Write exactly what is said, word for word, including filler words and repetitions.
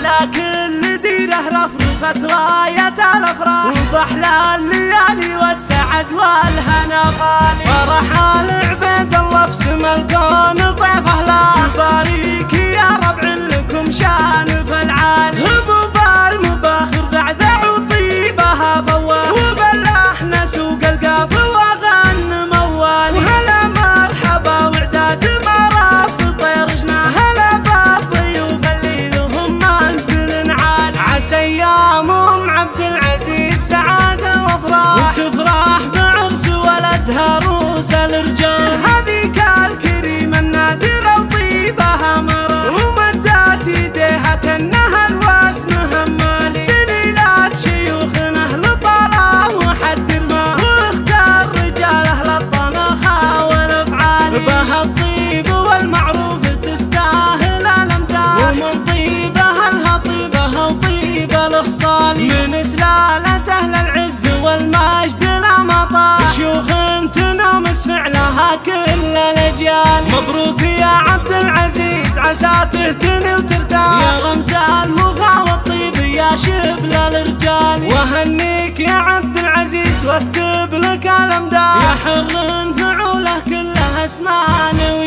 على كل ديره رفرفت راية الافراح، وباحلى الليالي والسعد والهنا غالي. فرح آل عبيد الله في سما الكون طيف اهله، تباريك يا ربع لكم شان في العالي. هبوب المباخر ذعذع وطيبها فواه، وبلحنا سوق القاف واغن موالي. وهلا مرحبا وعداد مرف طير جناه، هلا بالضيوف اللي لهم منزل عالي. عسى ايامهم عبد العزيز سعاده وافراح، وتفرح بعرس ولدها روس الرجال. هذيك الكريمه النادره وطيبها مرح، ومدات يديها كانها الواس مهمل. سليلات شيوخنا لطلع وحد ما، واختار رجاله للطنخه والافعال. بها الطيب والمعروف تستاهل الامداح، ومن طيبها الهطيبه وطيب الاخصال. من سلاله اهل العز والمجد لا مطال، شيوخ تنامس فعلها كل الاجيال. مبروك يا عبد العزيز عسى تهتني وترتاح، يا رمز الوفا والطيب يا شبل الرجال. وهنيك يا عبد العزيز واكتب لك الامداد، يا حر فعوله كلها اسمان